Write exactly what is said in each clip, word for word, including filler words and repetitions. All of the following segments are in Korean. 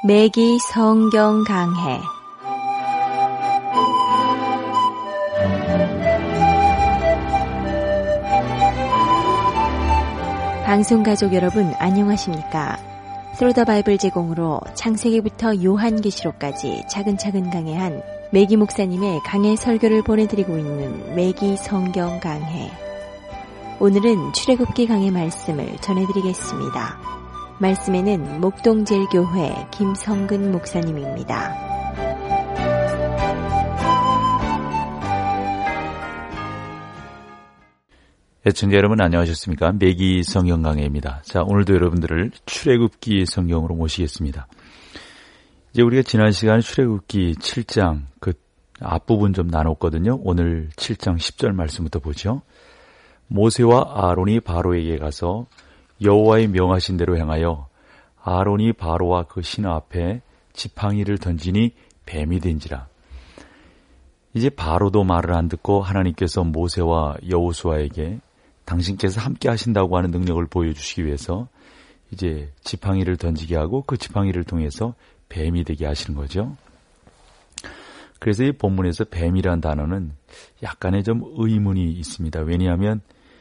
매기 성경 강해. 방송가족 여러분 안녕하십니까? 스루 더 바이블 제공으로 창세기부터 요한계시록까지 차근차근 강해한 매기 목사님의 강해 설교를 보내드리고 있는 매기 성경 강해. 오늘은 출애굽기 강해 말씀을 전해드리겠습니다. 말씀에는 목동제일교회 김성근 목사님입니다. 애청자 여러분 안녕하셨습니까? 매기 성경 강해입니다. 자, 오늘도 여러분들을 출애굽기 성경으로 모시겠습니다. 이제 우리가 지난 시간에 출애굽기 칠 장 그 앞부분 좀 나눴거든요. 오늘 칠 장 십 절 말씀부터 보죠. 모세와 아론이 바로에게 가서 여호와의 명하신 대로 행하여 아론이 바로와 그 신하 앞에 지팡이를 던지니 뱀이 된지라. 이제 바로도 말을 안 듣고 하나님께서 모세와 여호수아에게 당신께서 함께 하신다고 하는 능력을 보여주시기 위해서 이제 지팡이를 던지게 하고 그 지팡이를 통해서 뱀이 되게 하시는 거죠. 그래서 이 본문에서 뱀이란 단어는 약간의 좀 의문이 있습니다. 왜냐하면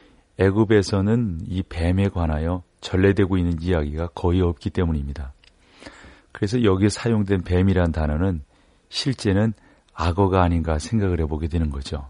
애굽에서는 이 뱀에 관하여 전래되고 있는 이야기가 거의 없기 때문입니다. 그래서 여기에 사용된 뱀이란 단어는 실제는 악어가 아닌가 생각을 해보게 되는 거죠.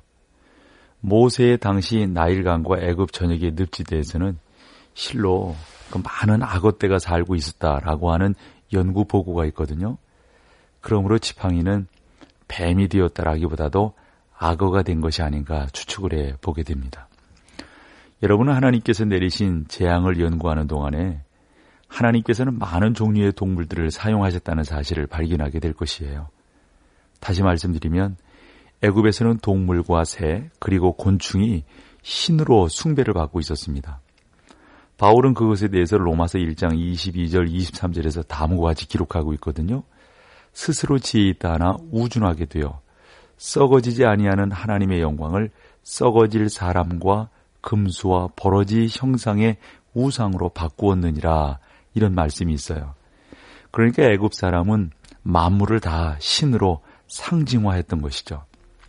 모세의 당시 나일강과 애굽 전역의 늪지대에서는 실로 그 많은 악어떼가 살고 있었다라고 하는 연구 보고가 있거든요. 그러므로 지팡이는 뱀이 되었다라기보다도 악어가 된 것이 아닌가 추측을 해보게 됩니다. 여러분은 하나님께서 내리신 재앙을 연구하는 동안에 하나님께서는 많은 종류의 동물들을 사용하셨다는 사실을 발견하게 될 것이에요. 다시 말씀드리면 애굽에서는 동물과 새 그리고 곤충이 신으로 숭배를 받고 있었습니다. 바울은 그것에 대해서 로마서 일 장 이십이 절 이십삼 절에서 다음과 같이 기록하고 있거든요. 스스로 지혜 있다 하나 우준하게 되어 썩어지지 아니하는 하나님의 영광을 썩어질 사람과 금수와 버러지 형상의 우상으로 바꾸었느니라, 이런 말씀이 있어요. 그러니까 애굽 사람은 만물을 다 신으로 상징화했던 것이죠.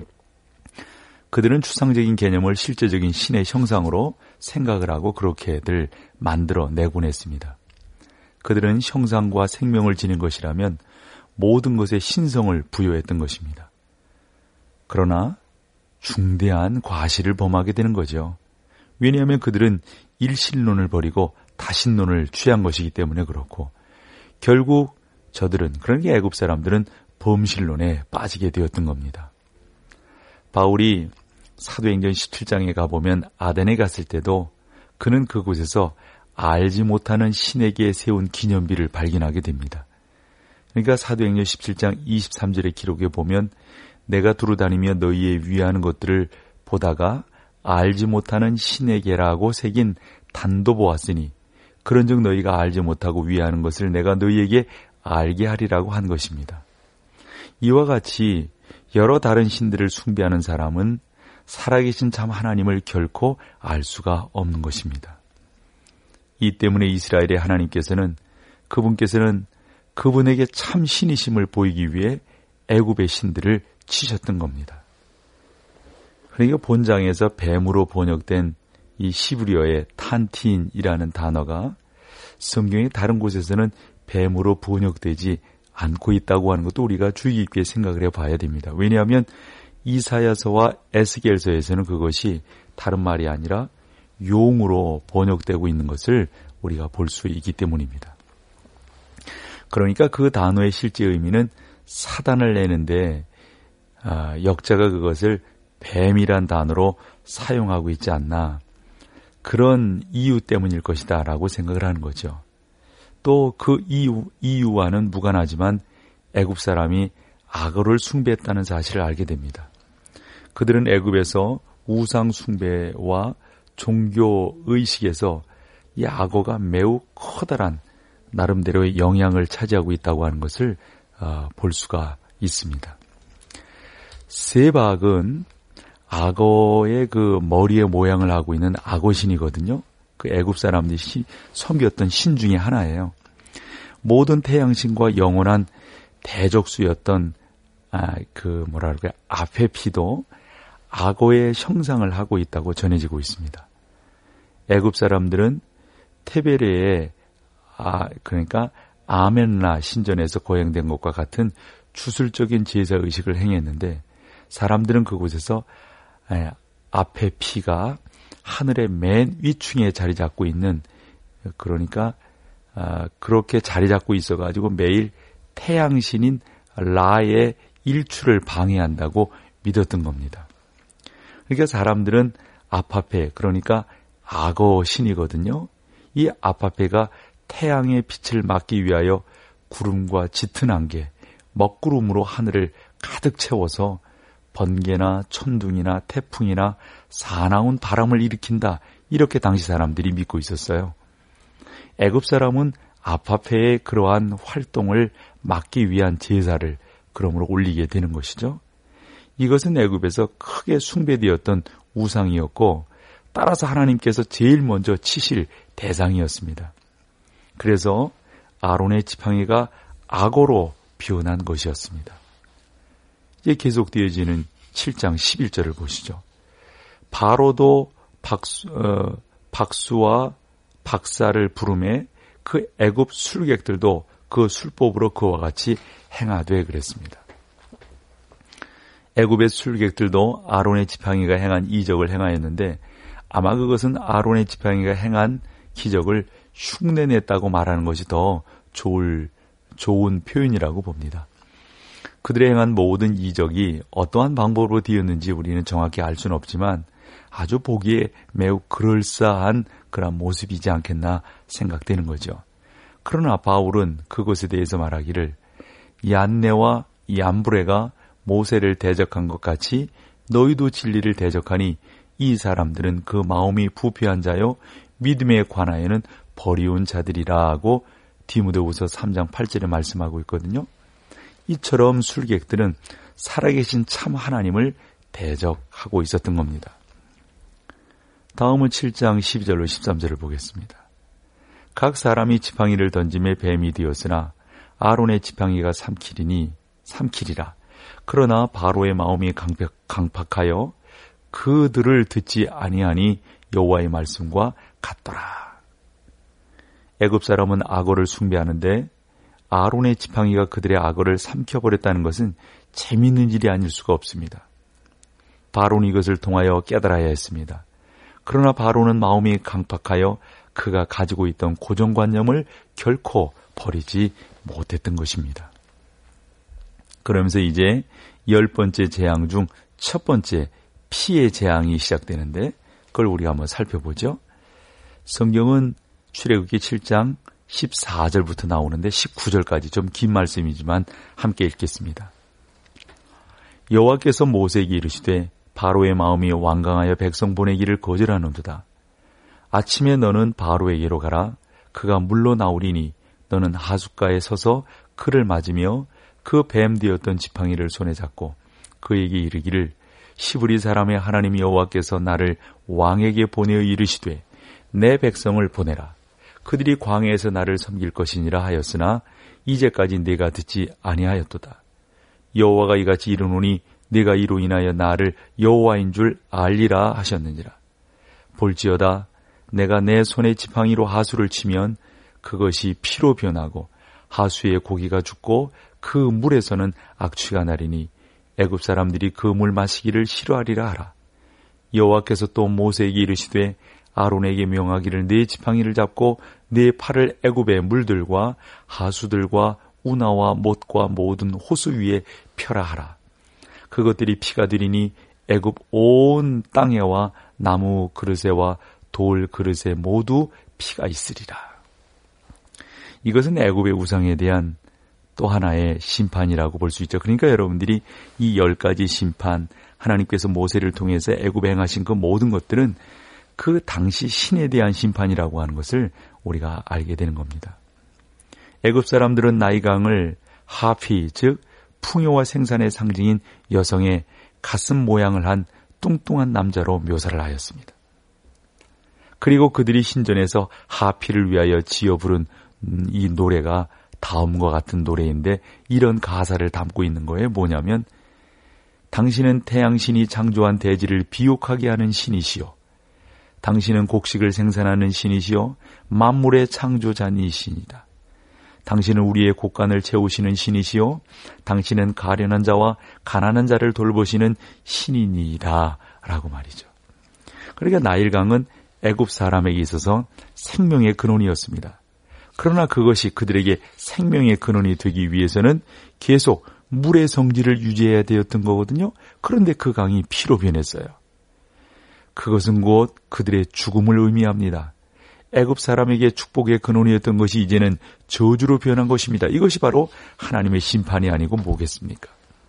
그들은 추상적인 개념을 실제적인 신의 형상으로 생각을 하고 그렇게들 만들어내곤 했습니다. 그들은 형상과 생명을 지닌 것이라면 모든 것에 신성을 부여했던 것입니다. 그러나 중대한 과실을 범하게 되는 거죠. 왜냐하면 그들은 일신론을 버리고 다신론을 취한 것이기 때문에 그렇고, 결국 저들은, 그러니까 애굽 사람들은 범신론에 빠지게 되었던 겁니다. 바울이 사도행전 십칠 장에 가보면 아덴에 갔을 때도 그는 그곳에서 알지 못하는 신에게 세운 기념비를 발견하게 됩니다. 그러니까 사도행전 십칠 장 이십삼 절의 기록에 보면 내가 두루다니며 너희의 위하는 것들을 보다가 알지 못하는 신에게라고 새긴 단도 보았으니 그런즉 너희가 알지 못하고 위하는 것을 내가 너희에게 알게 하리라고 한 것입니다. 이와 같이 여러 다른 신들을 숭배하는 사람은 살아계신 참 하나님을 결코 알 수가 없는 것입니다. 이 때문에 이스라엘의 하나님께서는 그분께서는 그분에게 참 신이심을 보이기 위해 애굽의 신들을 치셨던 겁니다. 그러니까 본장에서 뱀으로 번역된 이 시브리어의 탄틴이라는 단어가 성경의 다른 곳에서는 뱀으로 번역되지 않고 있다고 하는 것도 우리가 주의 깊게 생각을 해봐야 됩니다. 왜냐하면 이사야서와 에스겔서에서는 그것이 다른 말이 아니라 용으로 번역되고 있는 것을 우리가 볼 수 있기 때문입니다. 그러니까 그 단어의 실제 의미는 사단을 내는데 아, 역자가 그것을 뱀이란 단어로 사용하고 있지 않나, 그런 이유 때문일 것이다 라고 생각을 하는 거죠. 또 그 이유, 이유와는 무관하지만 애굽 사람이 악어를 숭배했다는 사실을 알게 됩니다. 그들은 애굽에서 우상 숭배와 종교 의식에서 이 악어가 매우 커다란 나름대로의 영향을 차지하고 있다고 하는 것을 어, 볼 수가 있습니다. 세박은 악어의 그 머리의 모양을 하고 있는 악어신이거든요. 그 애굽 사람들이 시, 섬겼던 신 중에 하나예요. 모든 태양신과 영원한 대적수였던 아, 그 뭐라 그럴까요? 앞의 피도 악어의 형상을 하고 있다고 전해지고 있습니다. 애굽 사람들은 테베레에 아 그러니까 아멘라 신전에서 거행된 것과 같은 주술적인 제사 의식을 행했는데 사람들은 그곳에서 에, 앞의 피가 하늘의 맨 위층에 자리 잡고 있는 그러니까 아, 그렇게 자리 잡고 있어가지고 매일 태양신인 라의 일출을 방해한다고 믿었던 겁니다. 그러니까 사람들은 아파페 그러니까 악어 신이거든요. 이 아파페가 태양의 빛을 막기 위하여 구름과 짙은 안개, 먹구름으로 하늘을 가득 채워서 번개나 천둥이나 태풍이나 사나운 바람을 일으킨다. 이렇게 당시 사람들이 믿고 있었어요. 애굽 사람은 아파페의 그러한 활동을 막기 위한 제사를 그러므로 올리게 되는 것이죠. 이것은 애굽에서 크게 숭배되었던 우상이었고 따라서 하나님께서 제일 먼저 치실 대상이었습니다. 그래서 아론의 지팡이가 악어로 표현한 것이었습니다. 이제 계속 되어지는 칠 장 십일 절을 보시죠. 바로도 박수, 어, 박수와 박사를 부르매 그 애굽 술객들도 그 술법으로 그와 같이 행하되 그랬습니다. 애굽의 술객들도 아론의 지팡이가 행한 이적을 행하였는데 아마 그것은 아론의 지팡이가 행한 기적을 흉내냈다고 말하는 것이 더 좋을, 좋은 표현이라고 봅니다. 그들의 행한 모든 이적이 어떠한 방법으로 되었는지 우리는 정확히 알 수는 없지만 아주 보기에 매우 그럴싸한 그런 모습이지 않겠나 생각되는 거죠. 그러나 바울은 그것에 대해서 말하기를 얀네와 얀브레가 모세를 대적한 것 같이 너희도 진리를 대적하니 이 사람들은 그 마음이 부패한 자요 믿음에 관하여는 버리운 자들이라 하고 디모데후서 삼 장 팔 절에 말씀하고 있거든요. 이처럼 술객들은 살아계신 참 하나님을 대적하고 있었던 겁니다. 다음은 칠 장 십이 절로 십삼 절을 보겠습니다. 각 사람이 지팡이를 던짐에 뱀이 되었으나 아론의 지팡이가 삼키리니 삼키리라. 그러나 바로의 마음이 강박, 강팍하여 그들을 듣지 아니하니 여호와의 말씀과 같더라. 애굽 사람은 악어를 숭배하는데 아론의 지팡이가 그들의 악어를 삼켜버렸다는 것은 재미있는 일이 아닐 수가 없습니다. 바로는 이것을 통하여 깨달아야 했습니다. 그러나 바로는 마음이 강팍하여 그가 가지고 있던 고정관념을 결코 버리지 못했던 것입니다. 그러면서 이제 열 번째 재앙 중 첫 번째 피의 재앙이 시작되는데 그걸 우리가 한번 살펴보죠. 성경은 출애굽기 칠 장 십사 절부터 나오는데 십구 절까지 좀 긴 말씀이지만 함께 읽겠습니다. 여호와께서 모세에게 이르시되 바로의 마음이 완강하여 백성 보내기를 거절하는도다. 아침에 너는 바로에게로 가라. 그가 물러 나오리니 너는 하숫가에 서서 그를 맞으며 그 뱀 되었던 지팡이를 손에 잡고 그에게 이르기를 시브리 사람의 하나님 여호와께서 나를 왕에게 보내어 이르시되 내 백성을 보내라. 그들이 광야에서 나를 섬길 것이니라 하였으나 이제까지 내가 듣지 아니하였도다. 여호와가 이같이 이르노니 내가 이로 인하여 나를 여호와인 줄 알리라 하셨느니라. 볼지어다 내가 내 손에 지팡이로 하수를 치면 그것이 피로 변하고 하수의 고기가 죽고 그 물에서는 악취가 나리니 애굽 사람들이 그 물 마시기를 싫어하리라 하라. 여호와께서 또 모세에게 이르시되 아론에게 명하기를 네 지팡이를 잡고 네 팔을 애굽의 물들과 하수들과 우나와 못과 모든 호수 위에 펴라 하라. 그것들이 피가 되리니 애굽 온 땅에와 나무 그릇에와 돌 그릇에 모두 피가 있으리라. 이것은 애굽의 우상에 대한 또 하나의 심판이라고 볼 수 있죠. 그러니까 여러분들이 이 열 가지 심판, 하나님께서 모세를 통해서 애굽에 행하신 그 모든 것들은 그 당시 신에 대한 심판이라고 하는 것을 우리가 알게 되는 겁니다. 애굽 사람들은 나이강을 하피, 즉 풍요와 생산의 상징인 여성의 가슴 모양을 한 뚱뚱한 남자로 묘사를 하였습니다. 그리고 그들이 신전에서 하피를 위하여 지어 부른 이 노래가 다음과 같은 노래인데 이런 가사를 담고 있는 거예요. 뭐냐면 당신은 태양신이 창조한 대지를 비옥하게 하는 신이시요. 당신은 곡식을 생산하는 신이시요. 만물의 창조자이신이다. 당신은 우리의 곡간을 채우시는 신이시요. 당신은 가련한 자와 가난한 자를 돌보시는 신이니이다. 라고 말이죠. 그러니까 나일강은 애굽 사람에게 있어서 생명의 근원이었습니다. 그러나 그것이 그들에게 생명의 근원이 되기 위해서는 계속 물의 성질을 유지해야 되었던 거거든요. 그런데 그 강이 피로 변했어요. 그것은 곧 그들의 죽음을 의미합니다. 애굽 사람에게 축복의 근원이었던 것이 이제는 저주로 변한 것입니다. 이것이 바로 하나님의 심판이 아니고 뭐겠습니까?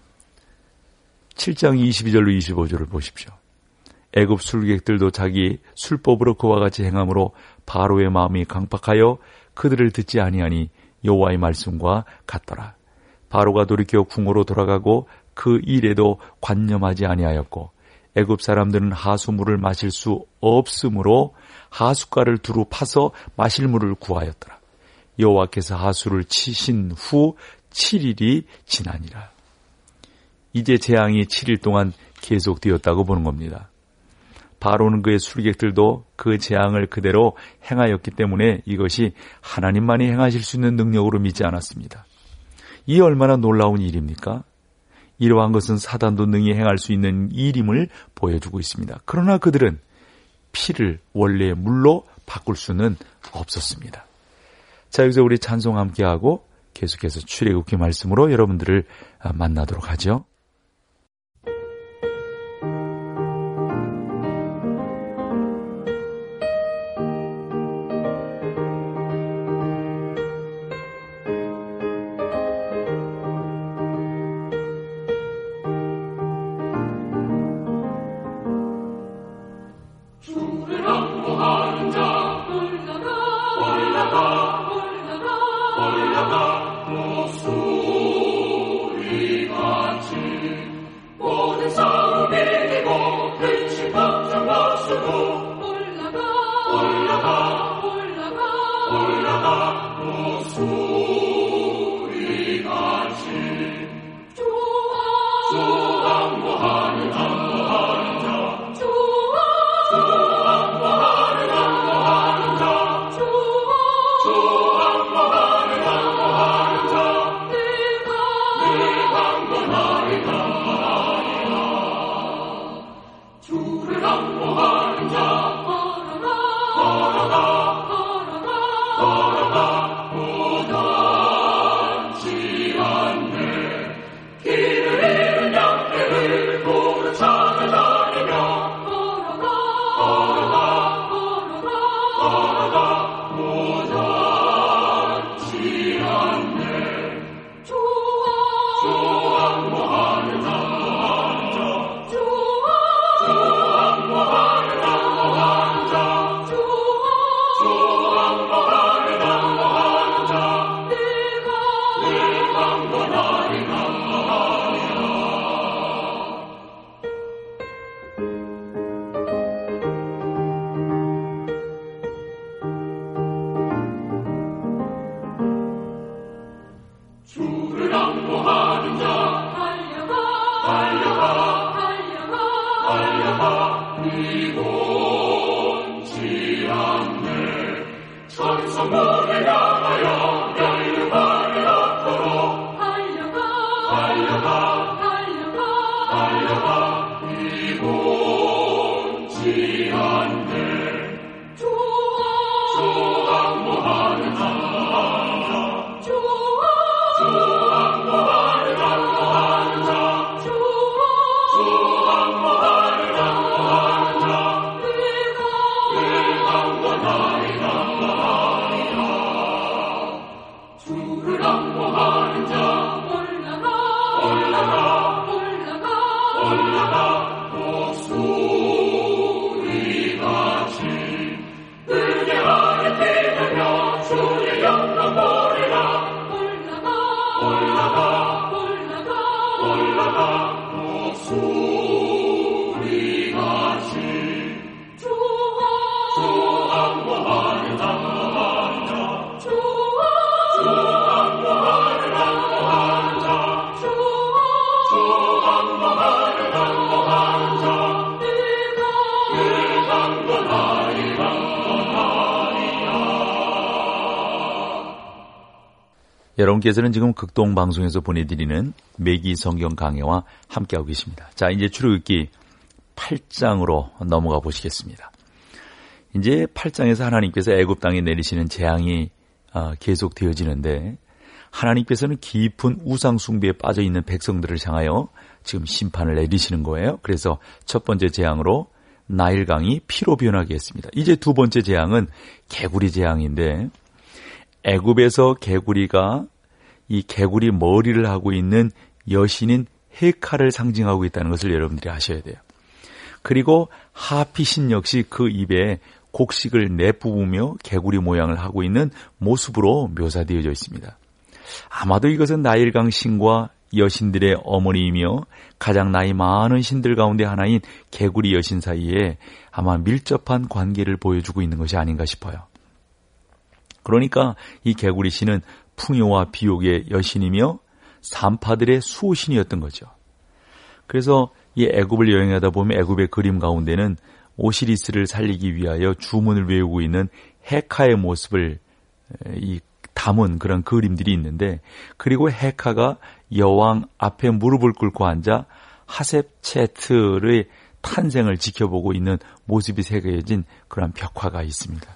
칠 장 이십이 절로 이십오 절을 보십시오. 애굽 술객들도 자기 술법으로 그와 같이 행함으로 바로의 마음이 강팍하여 그들을 듣지 아니하니 여호와의 말씀과 같더라. 바로가 돌이켜 궁으로 돌아가고 그 일에도 관념하지 아니하였고 애굽 사람들은 하수물을 마실 수 없으므로 하숫가를 두루 파서 마실 물을 구하였더라. 여호와께서 하수를 치신 후 칠 일이 지나니라. 이제 재앙이 칠 일 동안 계속되었다고 보는 겁니다. 바로는 그의 술객들도 그 재앙을 그대로 행하였기 때문에 이것이 하나님만이 행하실 수 있는 능력으로 믿지 않았습니다. 이 얼마나 놀라운 일입니까? 이러한 것은 사단도 능히 행할 수 있는 일임을 보여주고 있습니다. 그러나 그들은 피를 원래의 물로 바꿀 수는 없었습니다. 자, 여기서 우리 찬송 함께하고 계속해서 출애굽기 말씀으로 여러분들을 만나도록 하죠. 여러분께서는 지금 극동방송에서 보내드리는 매기 성경 강해와 함께하고 계십니다. 자, 이제 출애굽기 팔 장으로 넘어가 보시겠습니다. 이제 팔 장에서 하나님께서 애굽 땅에 내리시는 재앙이 계속 되어지는데 하나님께서는 깊은 우상 숭배에 빠져 있는 백성들을 향하여 지금 심판을 내리시는 거예요. 그래서 첫 번째 재앙으로 나일강이 피로 변하게 했습니다. 이제 두 번째 재앙은 개구리 재앙인데 애굽에서 개구리가 이 개구리 머리를 하고 있는 여신인 헤카를 상징하고 있다는 것을 여러분들이 아셔야 돼요. 그리고 하피신 역시 그 입에 곡식을 내뿜으며 개구리 모양을 하고 있는 모습으로 묘사되어져 있습니다. 아마도 이것은 나일강 신과 여신들의 어머니이며 가장 나이 많은 신들 가운데 하나인 개구리 여신 사이에 아마 밀접한 관계를 보여주고 있는 것이 아닌가 싶어요. 그러니까 이 개구리 신은 풍요와 비옥의 여신이며 산파들의 수호신이었던 거죠. 그래서 이 애굽을 여행하다 보면 애굽의 그림 가운데는 오시리스를 살리기 위하여 주문을 외우고 있는 헤카의 모습을 이 담은 그런 그림들이 있는데, 그리고 헤카가 여왕 앞에 무릎을 꿇고 앉아 하셉체트의 탄생을 지켜보고 있는 모습이 새겨진 그런 벽화가 있습니다.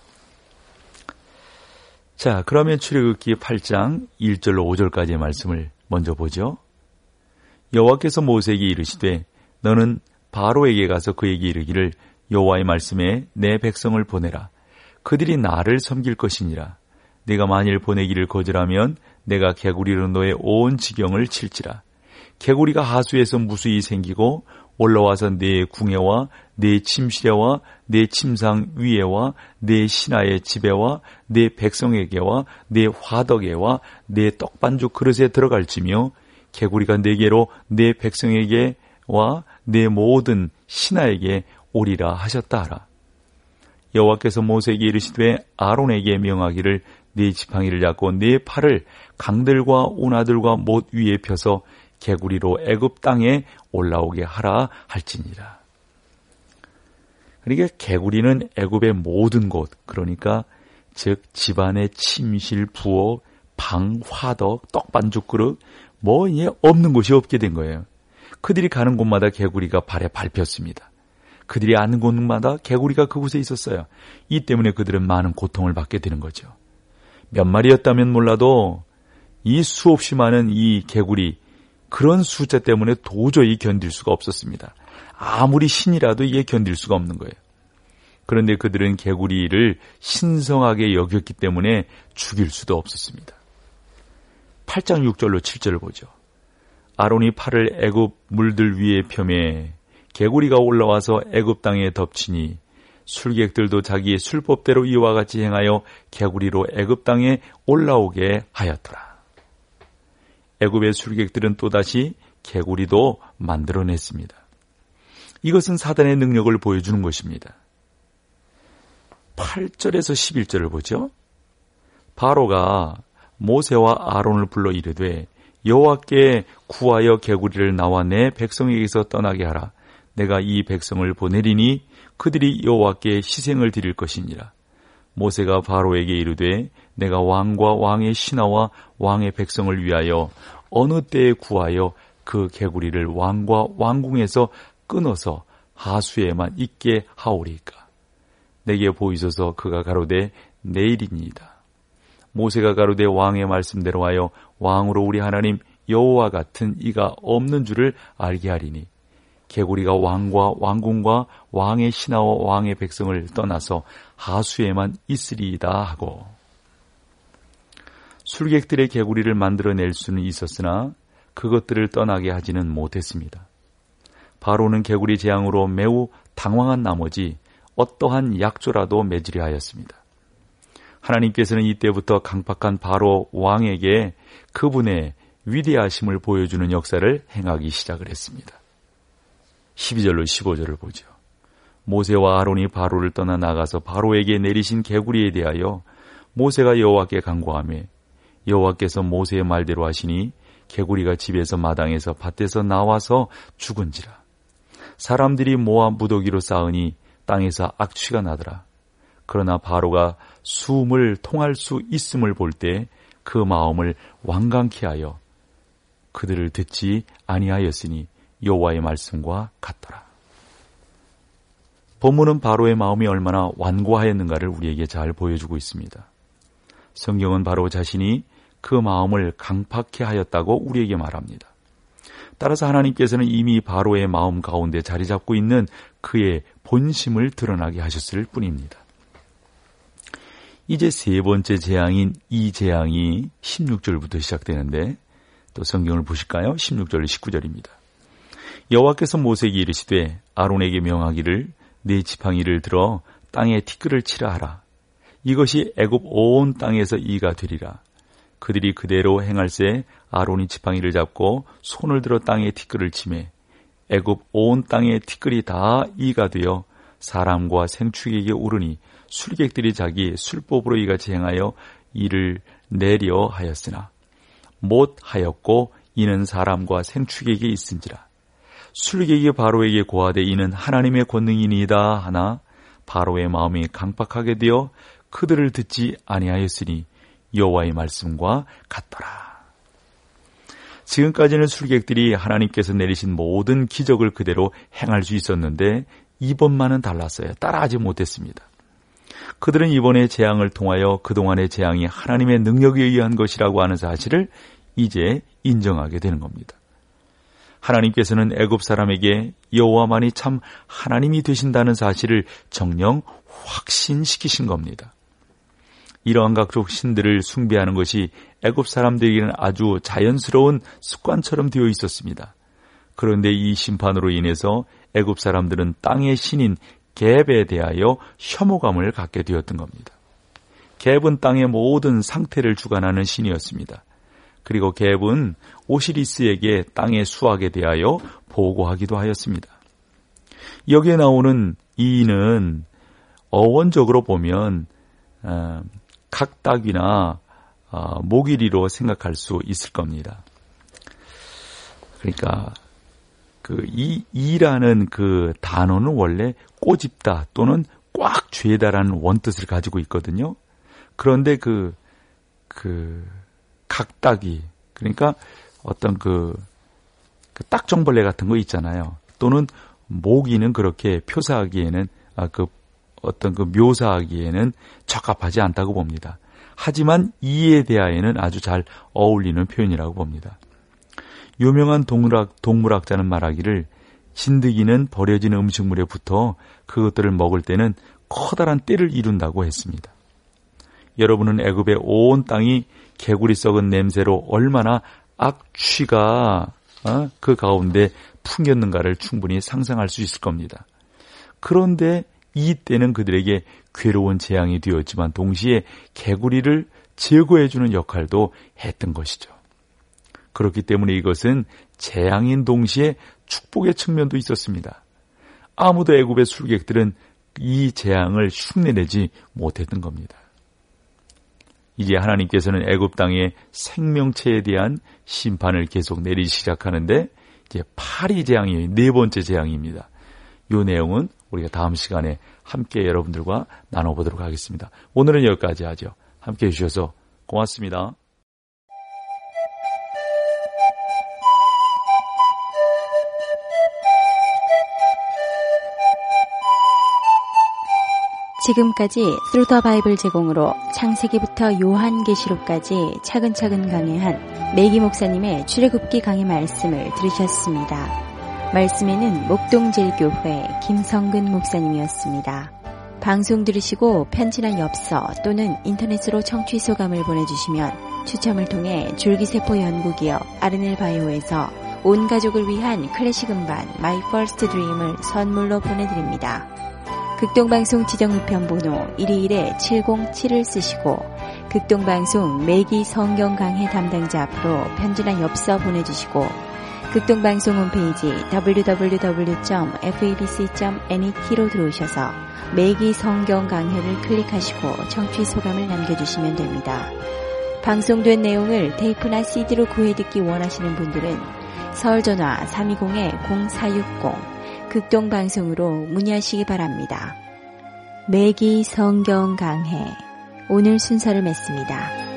자, 그러면 출애굽기 팔 장 일 절로 오 절까지의 말씀을 먼저 보죠. 여호와께서 모세에게 이르시되 너는 바로에게 가서 그에게 이르기를 여호와의 말씀에 내 백성을 보내라. 그들이 나를 섬길 것이니라. 네가 만일 보내기를 거절하면 내가 개구리로 너의 온 지경을 칠지라. 개구리가 하수에서 무수히 생기고 올라와서 네 궁예와 네 침실에와 네 침상 위에와 네 신하의 집에와 네 백성에게와 네 화덕에와 네 떡반죽 그릇에 들어갈지며 개구리가 네게로 네 백성에게와 네 모든 신하에게 오리라 하셨다 하라. 여호와께서 모세에게 이르시되 아론에게 명하기를 네 지팡이를 잡고 네 팔을 강들과 운하들과 못 위에 펴서 개구리로 애굽 땅에 올라오게 하라 할지니라. 그러니까 개구리는 애굽의 모든 곳, 그러니까 즉 집안의 침실, 부엌, 방, 화덕, 떡반죽 그릇 뭐 이게 없는 곳이 없게 된 거예요. 그들이 가는 곳마다 개구리가 발에 밟혔습니다. 그들이 아는 곳마다 개구리가 그곳에 있었어요. 이 때문에 그들은 많은 고통을 받게 되는 거죠. 몇 마리였다면 몰라도 이 수없이 많은 이 개구리, 그런 숫자 때문에 도저히 견딜 수가 없었습니다. 아무리 신이라도 이게 견딜 수가 없는 거예요. 그런데 그들은 개구리를 신성하게 여겼기 때문에 죽일 수도 없었습니다. 팔 장 육 절로 칠 절을 보죠. 아론이 팔을 애굽 물들 위에 펴매 개구리가 올라와서 애굽 땅에 덮치니 술객들도 자기의 술법대로 이와 같이 행하여 개구리로 애굽 땅에 올라오게 하였더라. 애굽의 술객들은 또다시 개구리도 만들어냈습니다. 이것은 사단의 능력을 보여주는 것입니다. 팔 절에서 십일 절을 보죠. 바로가 모세와 아론을 불러 이르되 여호와께 구하여 개구리를 나와 내 백성에게서 떠나게 하라. 내가 이 백성을 보내리니 그들이 여호와께 희생을 드릴 것이니라. 모세가 바로에게 이르되 내가 왕과 왕의 신하와 왕의 백성을 위하여 어느 때에 구하여 그 개구리를 왕과 왕궁에서 끊어서 하수에만 있게 하오리까. 내게 보이소서. 그가 가로되 내일이니이다. 모세가 가로되 왕의 말씀대로 하여 왕으로 우리 하나님 여호와 같은 이가 없는 줄을 알게 하리니 개구리가 왕과 왕궁과 왕의 신하와 왕의 백성을 떠나서 하수에만 있으리이다 하고. 술객들의 개구리를 만들어낼 수는 있었으나 그것들을 떠나게 하지는 못했습니다. 바로는 개구리 재앙으로 매우 당황한 나머지 어떠한 약조라도 맺으려 하였습니다. 하나님께서는 이때부터 강팍한 바로 왕에게 그분의 위대하심을 보여주는 역사를 행하기 시작을 했습니다. 십이 절로 십오 절을 보죠. 모세와 아론이 바로를 떠나 나가서 바로에게 내리신 개구리에 대하여 모세가 여호와께 간구하며 여호와께서 모세의 말대로 하시니 개구리가 집에서 마당에서 밭에서 나와서 죽은지라. 사람들이 모아 무더기로 쌓으니 땅에서 악취가 나더라. 그러나 바로가 숨을 통할 수 있음을 볼 때 그 마음을 완강케 하여 그들을 듣지 아니하였으니 여호와의 말씀과 같더라. 본문은 바로의 마음이 얼마나 완고하였는가를 우리에게 잘 보여주고 있습니다. 성경은 바로 자신이 그 마음을 강팍케 하였다고 우리에게 말합니다. 따라서 하나님께서는 이미 바로의 마음 가운데 자리 잡고 있는 그의 본심을 드러나게 하셨을 뿐입니다. 이제 세 번째 재앙인 이 재앙이 십육 절부터 시작되는데 또 성경을 보실까요? 십육 절 십구 절입니다. 여호와께서 모세에게 이르시되 아론에게 명하기를 네 지팡이를 들어 땅에 티끌을 치라 하라. 이것이 애굽 온 땅에서 이가 되리라. 그들이 그대로 행할새 아론이 지팡이를 잡고 손을 들어 땅에 티끌을 치매 애굽 온 땅에 티끌이 다 이가 되어 사람과 생축에게 오르니 술객들이 자기 술법으로 이같이 행하여 이를 내려 하였으나 못하였고 이는 사람과 생축에게 있은지라. 술객이 바로에게 고하되 이는 하나님의 권능이니이다 하나 바로의 마음이 강팍하게 되어 그들을 듣지 아니하였으니 여호와의 말씀과 같더라. 지금까지는 술객들이 하나님께서 내리신 모든 기적을 그대로 행할 수 있었는데 이번만은 달랐어요. 따라하지 못했습니다. 그들은 이번의 재앙을 통하여 그동안의 재앙이 하나님의 능력에 의한 것이라고 하는 사실을 이제 인정하게 되는 겁니다. 하나님께서는 애굽 사람에게 여호와만이 참 하나님이 되신다는 사실을 정녕 확신시키신 겁니다. 이러한 각종 신들을 숭배하는 것이 애굽 사람들에게는 아주 자연스러운 습관처럼 되어 있었습니다. 그런데 이 심판으로 인해서 애굽 사람들은 땅의 신인 갭에 대하여 혐오감을 갖게 되었던 겁니다. 갭은 땅의 모든 상태를 주관하는 신이었습니다. 그리고 갭은 오시리스에게 땅의 수확에 대하여 보고하기도 하였습니다. 여기에 나오는 이는 어원적으로 보면 어, 각닭이나 어, 모기리로 생각할 수 있을 겁니다. 그러니까 그 이, 이라는 그 단어는 원래 꼬집다 또는 꽉 쥐다라는 원뜻을 가지고 있거든요. 그런데 그, 그, 각닭이, 그러니까 어떤 그, 그 딱정벌레 같은 거 있잖아요. 또는 모기는 그렇게 표사하기에는, 아, 그, 어떤 그 묘사하기에는 적합하지 않다고 봅니다. 하지만 이에 대하여는 아주 잘 어울리는 표현이라고 봅니다. 유명한 동물학, 동물학자는 말하기를 진드기는 버려진 음식물에 붙어 그것들을 먹을 때는 커다란 떼를 이룬다고 했습니다. 여러분은 애굽의 온 땅이 개구리 썩은 냄새로 얼마나 악취가 어? 그 가운데 풍겼는가를 충분히 상상할 수 있을 겁니다. 그런데 이 때는 그들에게 괴로운 재앙이 되었지만 동시에 개구리를 제거해주는 역할도 했던 것이죠. 그렇기 때문에 이것은 재앙인 동시에 축복의 측면도 있었습니다. 아무도 애굽의 술객들은 이 재앙을 흉내내지 못했던 겁니다. 이제 하나님께서는 애굽 땅의 생명체에 대한 심판을 계속 내리기 시작하는데 이제 파리 재앙이 네 번째 재앙입니다. 이 내용은 우리가 다음 시간에 함께 여러분들과 나눠보도록 하겠습니다. 오늘은 여기까지 하죠. 함께 해주셔서 고맙습니다. 지금까지 Through the Bible 제공으로 창세기부터 요한계시록까지 차근차근 강해한 매기 목사님의 출애굽기 강해 말씀을 들으셨습니다. 말씀에는 목동제일교회 김성근 목사님이었습니다. 방송 들으시고 편지나 엽서 또는 인터넷으로 청취 소감을 보내주시면 추첨을 통해 줄기세포 연구기업 아르넬바이오에서 온 가족을 위한 클래식 음반 My First Dream을 선물로 보내드립니다. 극동방송 지정우편번호 일이일 칠공칠을 쓰시고 극동방송 매기 성경 강해 담당자 앞으로 편지나 엽서 보내주시고 극동방송 홈페이지 더블유 더블유 더블유 점 에프이비씨 점 net로 들어오셔서 매기 성경 강해를 클릭하시고 청취 소감을 남겨주시면 됩니다. 방송된 내용을 테이프나 씨디로 구해듣기 원하시는 분들은 서울전화 삼이공 공사육공 극동방송으로 문의하시기 바랍니다. 매기 성경 강해 오늘 순서를 맺습니다.